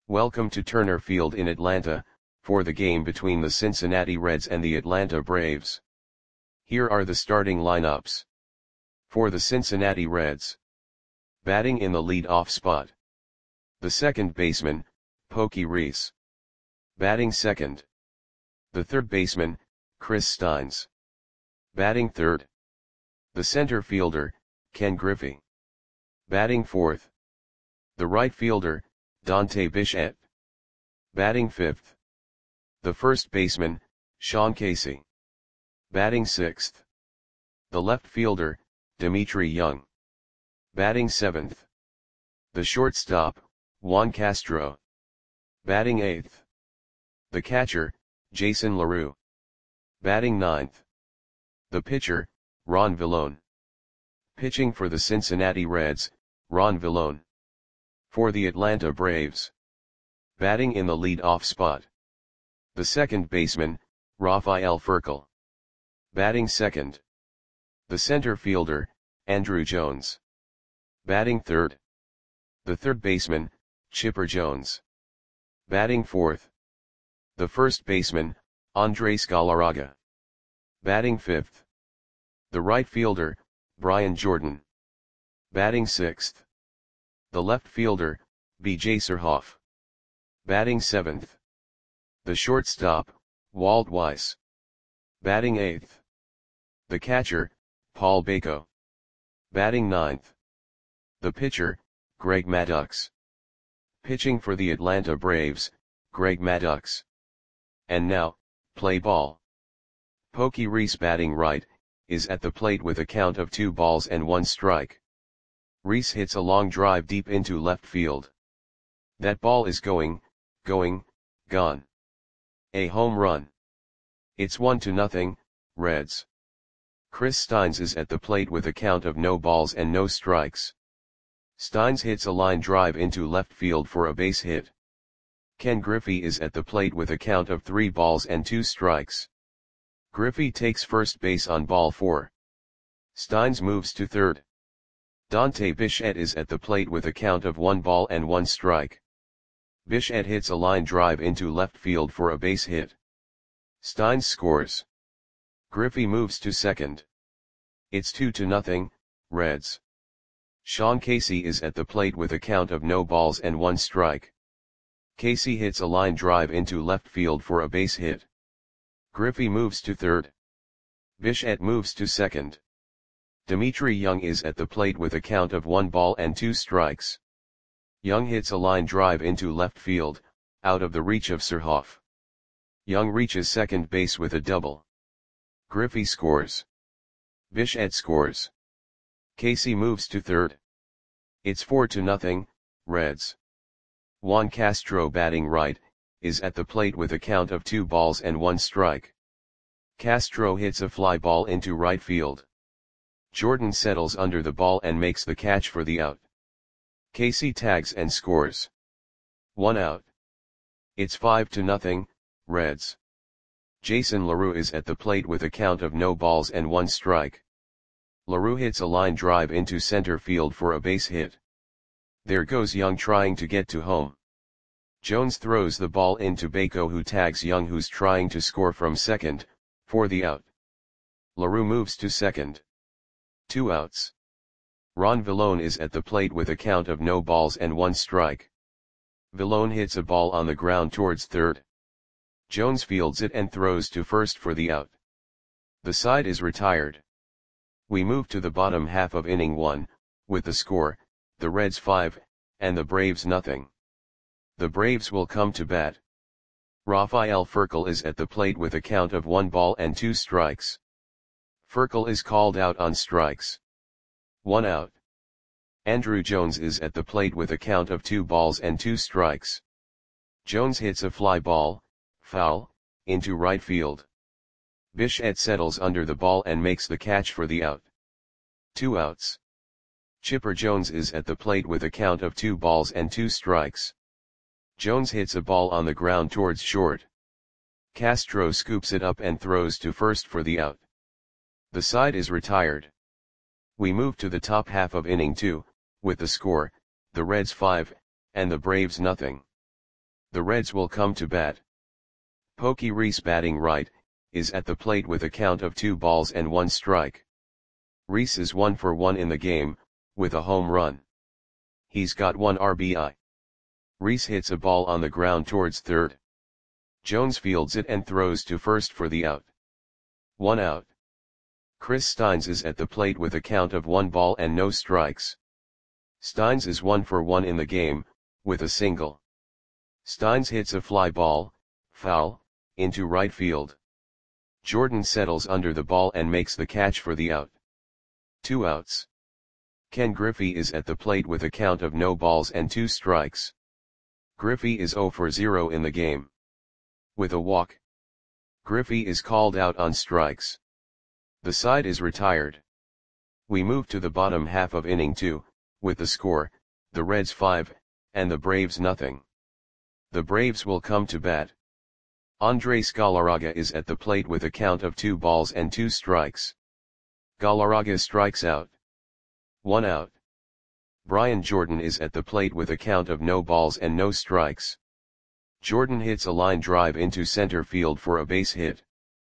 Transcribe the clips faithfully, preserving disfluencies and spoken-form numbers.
Welcome to Turner Field in Atlanta, for the game between the Cincinnati Reds and the Atlanta Braves. Here are the starting lineups. For the Cincinnati Reds. Batting in the lead-off spot. The second baseman, Pokey Reese. Batting second. The third baseman, Chris Steins. Batting third. The center fielder, Ken Griffey. Batting fourth. The right fielder, Dante Bichette. Batting fifth. The first baseman, Sean Casey. Batting sixth. The left fielder, Dimitri Young. Batting seventh. The shortstop, Juan Castro. Batting eighth. The catcher, Jason LaRue. Batting ninth. The pitcher, Ron Villone. Pitching for the Cincinnati Reds, Ron Villone. For the Atlanta Braves. Batting in the lead-off spot. The second baseman, Rafael Furcal. Batting second. The center fielder, Andruw Jones. Batting third. The third baseman, Chipper Jones. Batting fourth. The first baseman, Andres Galarraga. Batting fifth. The right fielder, Brian Jordan. Batting sixth. The left fielder, B J Surhoff. Batting seventh. The shortstop, Walt Weiss. Batting eighth. The catcher, Paul Bako. Batting ninth. The pitcher, Greg Maddux. Pitching for the Atlanta Braves, Greg Maddux. And now, play ball. Pokey Reese batting right, is at the plate with a count of two balls and one strike. Reese hits a long drive deep into left field. That ball is going, going, gone. A home run. It's one to nothing, Reds. Chris Steins is at the plate with a count of no balls and no strikes. Steins hits a line drive into left field for a base hit. Ken Griffey is at the plate with a count of three balls and two strikes. Griffey takes first base on ball four. Steins moves to third. Dante Bichette is at the plate with a count of one ball and one strike. Bichette hits a line drive into left field for a base hit. Steins scores. Griffey moves to second. It's two to nothing, Reds. Sean Casey is at the plate with a count of no balls and one strike. Casey hits a line drive into left field for a base hit. Griffey moves to third. Bichette moves to second. Dimitri Young is at the plate with a count of one ball and two strikes. Young hits a line drive into left field, out of the reach of Surhoff. Young reaches second base with a double. Griffey scores. Bichette scores. Casey moves to third. It's four to nothing, Reds. Juan Castro batting right, is at the plate with a count of two balls and one strike. Castro hits a fly ball into right field. Jordan settles under the ball and makes the catch for the out. Casey tags and scores. One out. It's five to nothing, Reds. Jason LaRue is at the plate with a count of no balls and one strike. LaRue hits a line drive into center field for a base hit. There goes Young trying to get to home. Jones throws the ball into Bako, who tags Young, who's trying to score from second, for the out. LaRue moves to second. Two outs. Ron Villone is at the plate with a count of no balls and one strike. Villone hits a ball on the ground towards third. Jones fields it and throws to first for the out. The side is retired. We move to the bottom half of inning one, with the score, the Reds five, and the Braves nothing. The Braves will come to bat. Rafael Furcal is at the plate with a count of one ball and two strikes. Furcal is called out on strikes. One out. Andruw Jones is at the plate with a count of two balls and two strikes. Jones hits a fly ball, foul, into right field. Bichette settles under the ball and makes the catch for the out. Two outs. Chipper Jones is at the plate with a count of two balls and two strikes. Jones hits a ball on the ground towards short. Castro scoops it up and throws to first for the out. The side is retired. We move to the top half of inning two, with the score, the Reds five, and the Braves nothing. The Reds will come to bat. Pokey Reese batting right, is at the plate with a count of two balls and one strike. Reese is one for one in the game, with a home run. He's got one R B I. Reese hits a ball on the ground towards third. Jones fields it and throws to first for the out. One out. Chris Steins is at the plate with a count of one ball and no strikes. Steins is one for one in the game, with a single. Steins hits a fly ball, foul, into right field. Jordan settles under the ball and makes the catch for the out. Two outs. Ken Griffey is at the plate with a count of no balls and two strikes. Griffey is zero for zero in the game. With a walk. Griffey is called out on strikes. The side is retired. We move to the bottom half of inning two, with the score, the Reds five, and the Braves nothing. The Braves will come to bat. Andres Galarraga is at the plate with a count of two balls and two strikes. Galarraga strikes out. One out. Brian Jordan is at the plate with a count of no balls and no strikes. Jordan hits a line drive into center field for a base hit.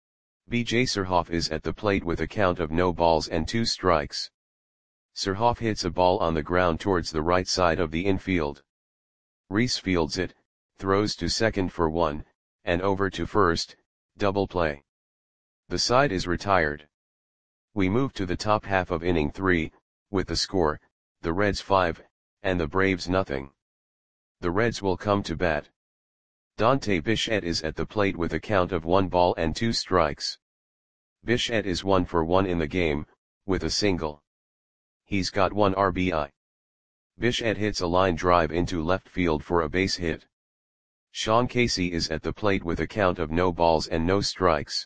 B J Surhoff is at the plate with a count of no balls and two strikes. Surhoff hits a ball on the ground towards the right side of the infield. Reese fields it, throws to second for one, and over to first, double play. The side is retired. We move to the top half of inning three, with the score, the Reds five, and the Braves nothing. The Reds will come to bat. Dante Bichette is at the plate with a count of one ball and two strikes. Bichette is one for one in the game, with a single. He's got one R B I. Bichette hits a line drive into left field for a base hit. Sean Casey is at the plate with a count of no balls and no strikes.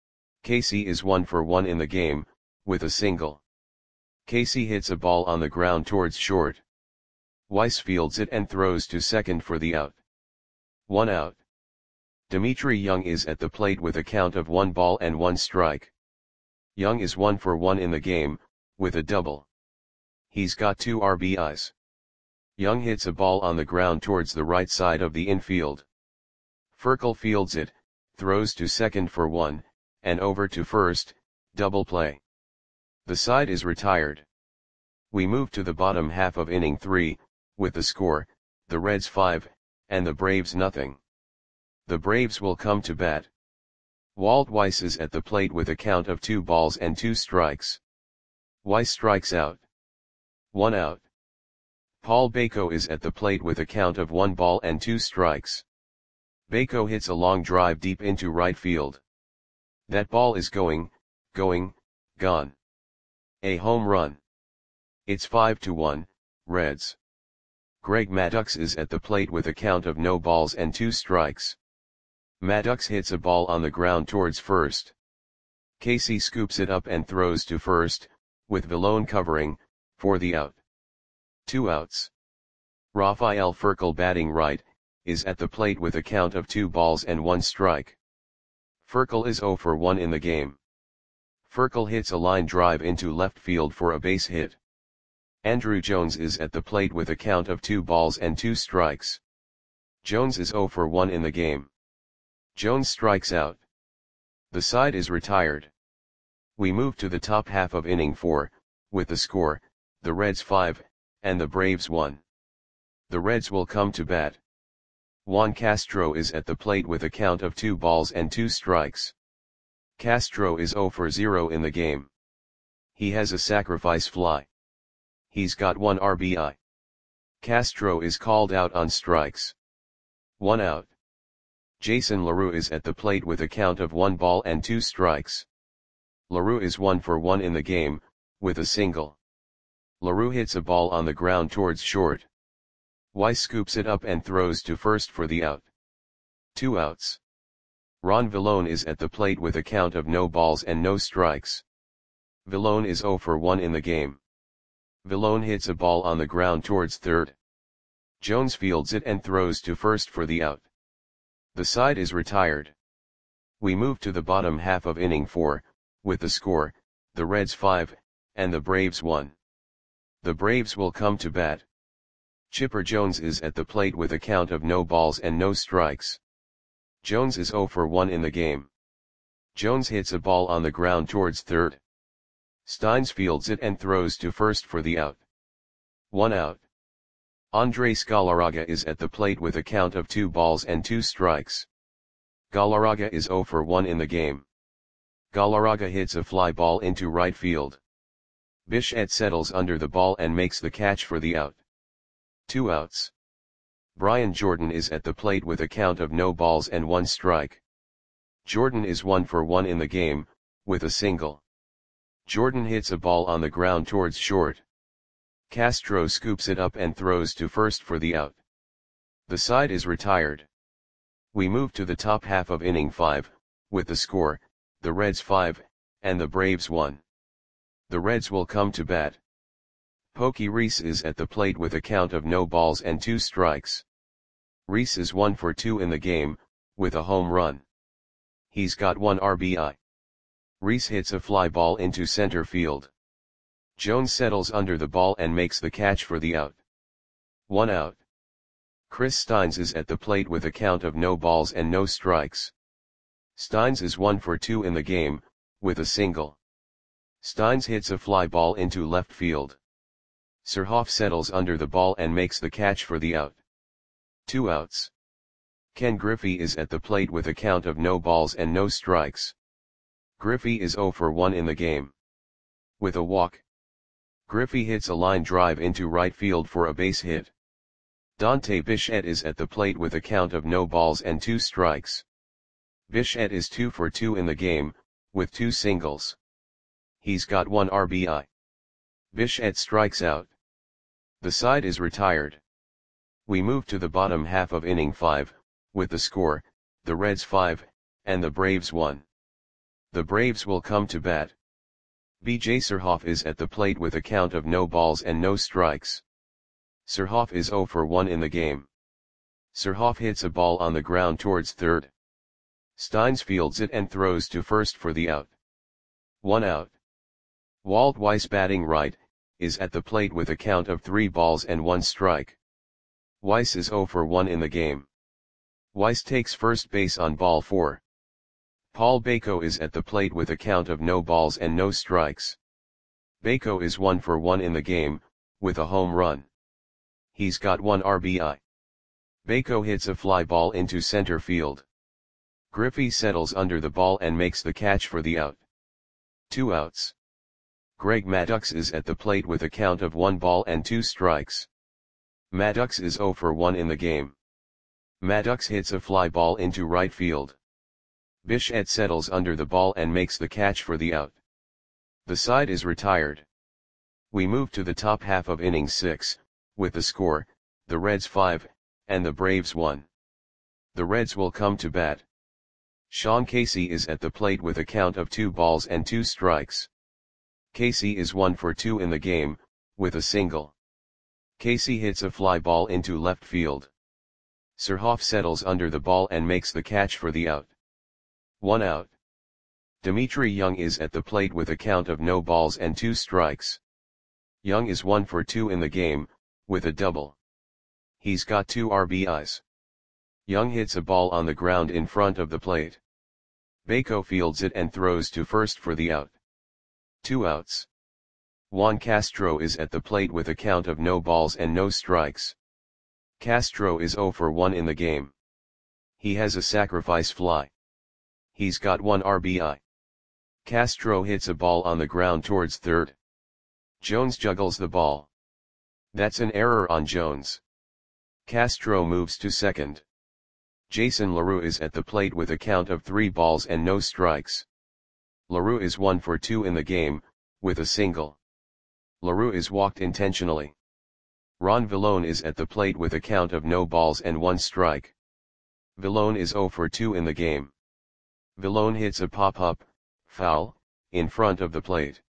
Casey is one for one in the game, with a single. Casey hits a ball on the ground towards short. Weiss fields it and throws to second for the out. One out. Dimitri Young is at the plate with a count of one ball and one strike. Young is one for one in the game, with a double. He's got two R B Is. Young hits a ball on the ground towards the right side of the infield. Furkel fields it, throws to second for one, and over to first, double play. The side is retired. We move to the bottom half of inning three, with the score, the Reds five, and the Braves nothing. The Braves will come to bat. Walt Weiss is at the plate with a count of two balls and two strikes. Weiss strikes out. One out. Paul Bako is at the plate with a count of one ball and two strikes. Bako hits a long drive deep into right field. That ball is going, going, gone. A home run. It's five to one, Reds. Greg Maddux is at the plate with a count of no balls and two strikes. Maddux hits a ball on the ground towards first. Casey scoops it up and throws to first, with Villone covering, for the out. Two outs. Rafael Furkel batting right, is at the plate with a count of two balls and one strike. Furkel is zero for one in the game. Furkel hits a line drive into left field for a base hit. Andrew Jones is at the plate with a count of two balls and two strikes. Jones is zero for one in the game. Jones strikes out. The side is retired. We move to the top half of inning four, with the score, the Reds five, and the Braves one. The Reds will come to bat. Juan Castro is at the plate with a count of two balls and two strikes. Castro is zero for zero in the game. He has a sacrifice fly. He's got one R B I. Castro is called out on strikes. One out. Jason LaRue is at the plate with a count of one ball and two strikes. LaRue is one for one in the game, with a single. LaRue hits a ball on the ground towards short. Weiss scoops it up and throws to first for the out. Two outs. Ron Villone is at the plate with a count of no balls and no strikes. Villone is zero for one in the game. Villone hits a ball on the ground towards third. Jones fields it and throws to first for the out. The side is retired. We move to the bottom half of inning four, with the score, the Reds five, and the Braves one. The Braves will come to bat. Chipper Jones is at the plate with a count of no balls and no strikes. Jones is zero for one in the game. Jones hits a ball on the ground towards third. Steins fields it and throws to first for the out. One out. Andres Galarraga is at the plate with a count of two balls and two strikes. Galarraga is zero for one in the game. Galarraga hits a fly ball into right field. Bichette settles under the ball and makes the catch for the out. Two outs. Brian Jordan is at the plate with a count of no balls and one strike. Jordan is one for one in the game, with a single. Jordan hits a ball on the ground towards short. Castro scoops it up and throws to first for the out. The side is retired. We move to the top half of inning five, with the score, the Reds five, and the Braves one. The Reds will come to bat. Pokey Reese is at the plate with a count of no balls and two strikes. Reese is one for two in the game, with a home run. He's got one R B I. Reese hits a fly ball into center field. Jones settles under the ball and makes the catch for the out. One out. Chris Steins is at the plate with a count of no balls and no strikes. Steins is one for two in the game, with a single. Steins hits a fly ball into left field. Surhoff settles under the ball and makes the catch for the out. Two outs. Ken Griffey is at the plate with a count of no balls and no strikes. Griffey is zero for one in the game. With a walk. Griffey hits a line drive into right field for a base hit. Dante Bichette is at the plate with a count of no balls and two strikes. Bichette is two for two in the game, with two singles. He's got one R B I. Bichette strikes out. The side is retired. We move to the bottom half of inning five, with the score, the Reds five, and the Braves one. The Braves will come to bat. B J Surhoff is at the plate with a count of no balls and no strikes. Surhoff is zero for one in the game. Surhoff hits a ball on the ground towards third. Steins fields it and throws to first for the out. One out. Walt Weiss, batting right, is at the plate with a count of three balls and one strike. Weiss is zero for one in the game. Weiss takes first base on ball four. Paul Bako is at the plate with a count of no balls and no strikes. Bako is one for one in the game, with a home run. He's got one R B I. Bako hits a fly ball into center field. Griffey settles under the ball and makes the catch for the out. Two outs. Greg Maddux is at the plate with a count of one ball and two strikes. Maddux is zero for one in the game. Maddux hits a fly ball into right field. Bichette settles under the ball and makes the catch for the out. The side is retired. We move to the top half of inning six, with the score, the Reds five, and the Braves one. The Reds will come to bat. Sean Casey is at the plate with a count of two balls and two strikes. Casey is one for two in the game, with a single. Casey hits a fly ball into left field. Surhoff settles under the ball and makes the catch for the out. One out. Dimitri Young is at the plate with a count of no balls and two strikes. Young is one for two in the game, with a double. He's got two R B Is. Young hits a ball on the ground in front of the plate. Bako fields it and throws to first for the out. Two outs. Juan Castro is at the plate with a count of no balls and no strikes. Castro is zero for one in the game. He has a sacrifice fly. He's got one R B I. Castro hits a ball on the ground towards third. Jones juggles the ball. That's an error on Jones. Castro moves to second. Jason LaRue is at the plate with a count of three balls and no strikes. LaRue is one for two in the game, with a single. LaRue is walked intentionally. Ron Villone is at the plate with a count of no balls and one strike. Villone is zero for two in the game. Villone hits a pop-up, foul, in front of the plate.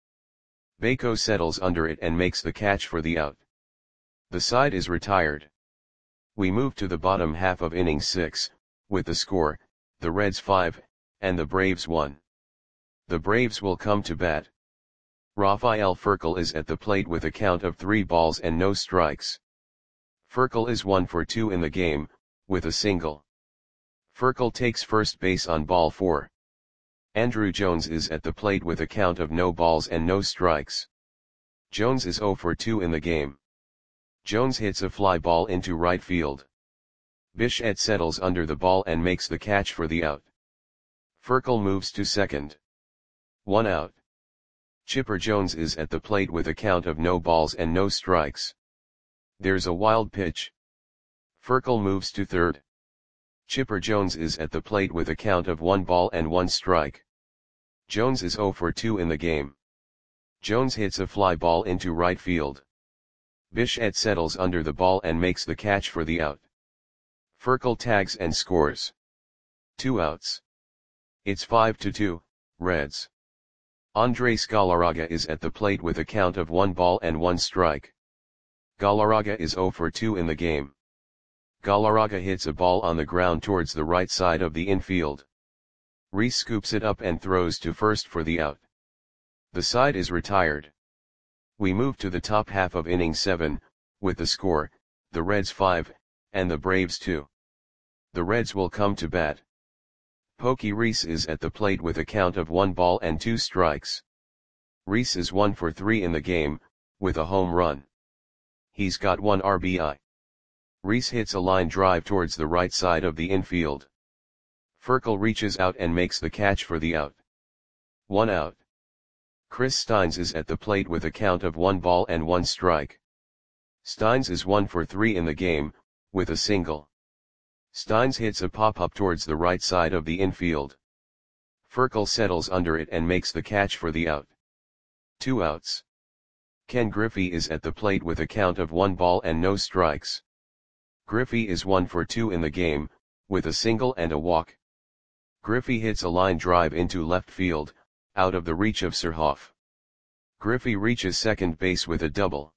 Bako settles under it and makes the catch for the out. The side is retired. We move to the bottom half of inning six, with the score, the Reds five, and the Braves one. The Braves will come to bat. Rafael Furcal is at the plate with a count of three balls and no strikes. Furcal is one for two in the game, with a single. Furcal takes first base on ball four. Andrew Jones is at the plate with a count of no balls and no strikes. Jones is zero for two in the game. Jones hits a fly ball into right field. Bichette settles under the ball and makes the catch for the out. Furcal moves to second. One out. Chipper Jones is at the plate with a count of no balls and no strikes. There's a wild pitch. Furcal moves to third. Chipper Jones is at the plate with a count of one ball and one strike. Jones is zero for two in the game. Jones hits a fly ball into right field. Bichette settles under the ball and makes the catch for the out. Furcal tags and scores. Two outs. It's five to two, Reds. Andres Galarraga is at the plate with a count of one ball and one strike. Galarraga is zero for two in the game. Galarraga hits a ball on the ground towards the right side of the infield. Reese scoops it up and throws to first for the out. The side is retired. We move to the top half of inning seven, with the score, the Reds five, and the Braves two. The Reds will come to bat. Pokey Reese is at the plate with a count of one ball and two strikes. Reese is one for three in the game, with a home run. He's got one R B I. Reese hits a line drive towards the right side of the infield. Furcal reaches out and makes the catch for the out. One out. Chris Steins is at the plate with a count of one ball and one strike. Steins is one for three in the game, with a single. Steins hits a pop-up towards the right side of the infield. Furcal settles under it and makes the catch for the out. Two outs. Ken Griffey is at the plate with a count of one ball and no strikes. Griffey is one for two in the game, with a single and a walk. Griffey hits a line drive into left field, out of the reach of Surhoff. Griffey reaches second base with a double.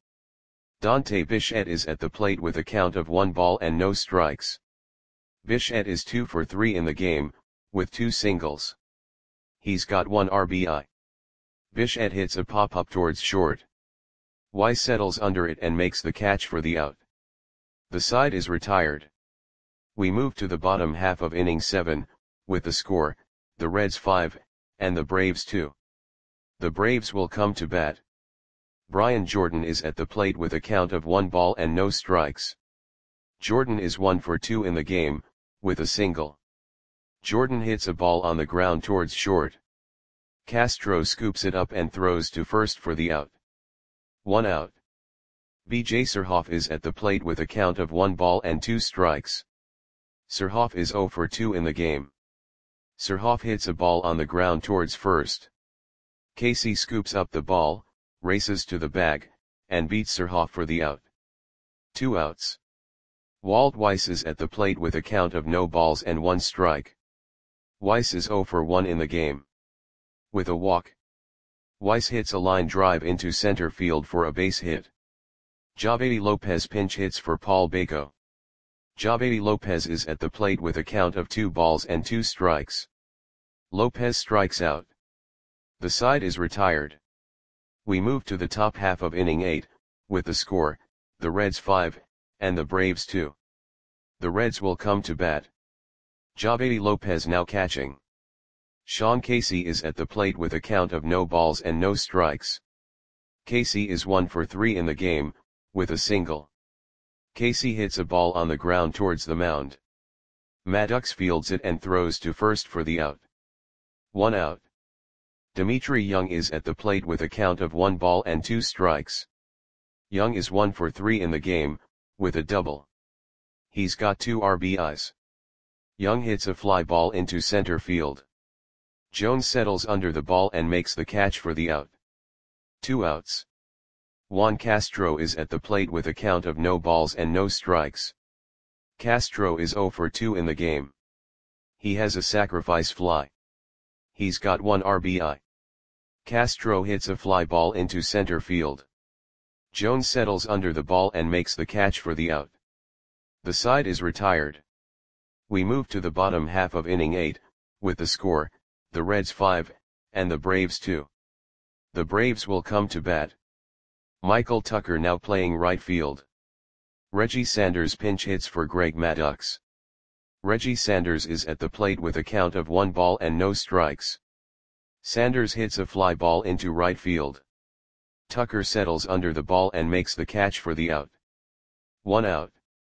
Dante Bichette is at the plate with a count of one ball and no strikes. Bichette is two for three in the game, with two singles. He's got one R B I. Bichette hits a pop-up towards short. Weiss settles under it and makes the catch for the out. The side is retired. We move to the bottom half of inning seven, with the score, the Reds five, and the Braves two. The Braves will come to bat. Brian Jordan is at the plate with a count of one ball and no strikes. Jordan is one for two in the game, with a single. Jordan hits a ball on the ground towards short. Castro scoops it up and throws to first for the out. One out. B J Surhoff is at the plate with a count of one ball and two strikes. Surhoff is zero for two in the game. Surhoff hits a ball on the ground towards first. Casey scoops up the ball, races to the bag, and beats Surhoff for the out. Two outs. Walt Weiss is at the plate with a count of no balls and one strike. Weiss is zero for one in the game. With a walk. Weiss hits a line drive into center field for a base hit. Javedi Lopez pinch hits for Paul Baco. Javedi Lopez is at the plate with a count of two balls and two strikes. Lopez strikes out. The side is retired. We move to the top half of inning eight, with the score, the Reds five, and the Braves two. The Reds will come to bat. Javedi Lopez now catching. Sean Casey is at the plate with a count of no balls and no strikes. Casey is one for three in the game, with a single. Casey hits a ball on the ground towards the mound. Maddox fields it and throws to first for the out. One out. Dimitri Young is at the plate with a count of one ball and two strikes. Young is one for three in the game, with a double. He's got two R B Is. Young hits a fly ball into center field. Jones settles under the ball and makes the catch for the out. Two outs. Juan Castro is at the plate with a count of no balls and no strikes. Castro is zero for two in the game. He has a sacrifice fly. He's got one R B I. Castro hits a fly ball into center field. Jones settles under the ball and makes the catch for the out. The side is retired. We move to the bottom half of inning eight, with the score, the Reds five, and the Braves two. The Braves will come to bat. Michael Tucker now playing right field. Reggie Sanders pinch hits for Greg Maddux. Reggie Sanders is at the plate with a count of one ball and no strikes. Sanders hits a fly ball into right field. Tucker settles under the ball and makes the catch for the out. One out.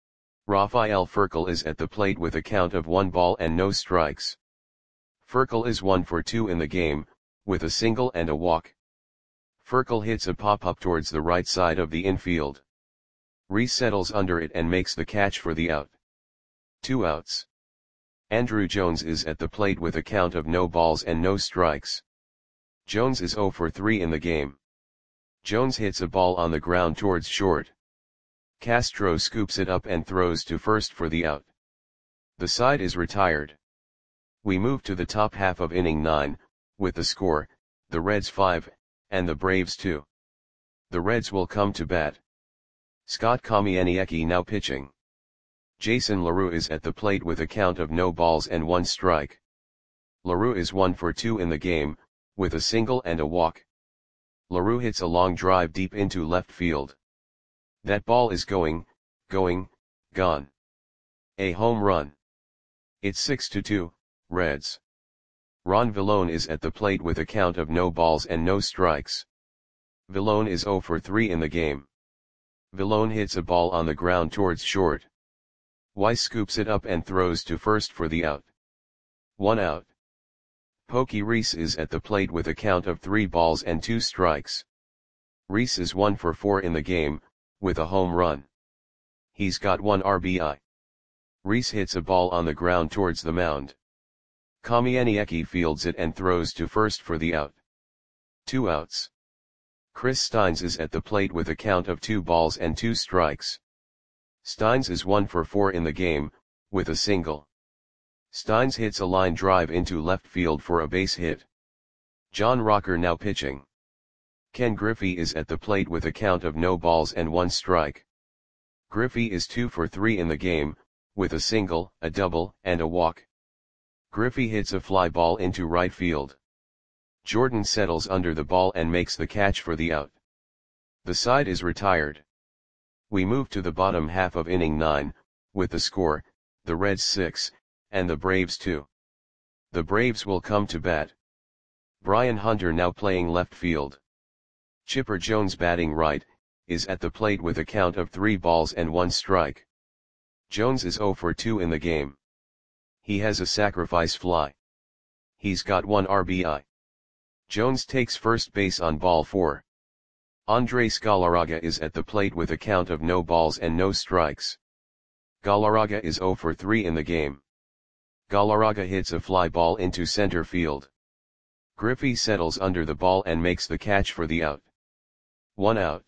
Rafael Furcal is at the plate with a count of one ball and no strikes. Furcal is one for two in the game, with a single and a walk. Furcal hits a pop-up towards the right side of the infield. Reese settles under it and makes the catch for the out. Two outs. Andruw Jones is at the plate with a count of no balls and no strikes. Jones is zero for three in the game. Jones hits a ball on the ground towards short. Castro scoops it up and throws to first for the out. The side is retired. We move to the top half of inning nine, with the score, the Reds five, and the Braves two. The Reds will come to bat. Scott Kamieniecki now pitching. Jason LaRue is at the plate with a count of no balls and one strike. LaRue is one for two in the game, with a single and a walk. LaRue hits a long drive deep into left field. That ball is going, going, gone. A home run. It's six to two, Reds. Ron Villone is at the plate with a count of no balls and no strikes. Villone is zero for three in the game. Villone hits a ball on the ground towards short. Weiss scoops it up and throws to first for the out. One out. Pokey Reese is at the plate with a count of three balls and two strikes. Reese is one for four in the game, with a home run. He's got one R B I. Reese hits a ball on the ground towards the mound. Kamieniecki fields it and throws to first for the out. Two outs. Chris Steins is at the plate with a count of two balls and two strikes. Steins is one for four in the game, with a single. Steins hits a line drive into left field for a base hit. John Rocker now pitching. Ken Griffey is at the plate with a count of no balls and one strike. Griffey is two for three in the game, with a single, a double, and a walk. Griffey hits a fly ball into right field. Jordan settles under the ball and makes the catch for the out. The side is retired. We move to the bottom half of inning nine, with the score, the Reds six, and the Braves two. The Braves will come to bat. Brian Hunter now playing left field. Chipper Jones batting right, is at the plate with a count of three balls and one strike. Jones is zero for two in the game. He has a sacrifice fly. He's got one R B I. Jones takes first base on ball four. Andres Galarraga is at the plate with a count of no balls and no strikes. Galarraga is zero for three in the game. Galarraga hits a fly ball into center field. Griffey settles under the ball and makes the catch for the out. One out.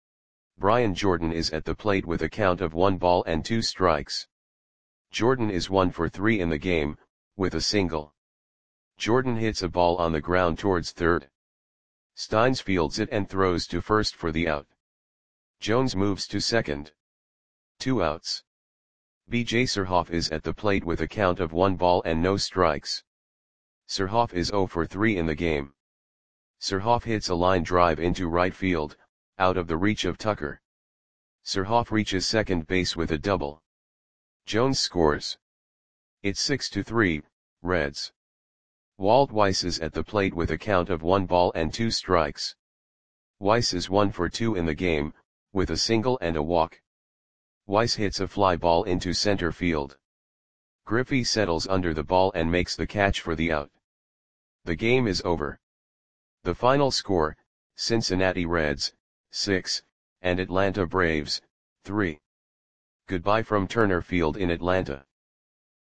Brian Jordan is at the plate with a count of one ball and two strikes. Jordan is one for three in the game, with a single. Jordan hits a ball on the ground towards third. Steins fields it and throws to first for the out. Jones moves to second. Two outs. B J Surhoff is at the plate with a count of one ball and no strikes. Surhoff is zero for three in the game. Surhoff hits a line drive into right field, out of the reach of Tucker. Surhoff reaches second base with a double. Jones scores. It's six to three, Reds. Walt Weiss is at the plate with a count of one ball and two strikes. Weiss is one for two in the game, with a single and a walk. Weiss hits a fly ball into center field. Griffey settles under the ball and makes the catch for the out. The game is over. The final score, Cincinnati Reds, six, and Atlanta Braves, three. Goodbye from Turner Field in Atlanta.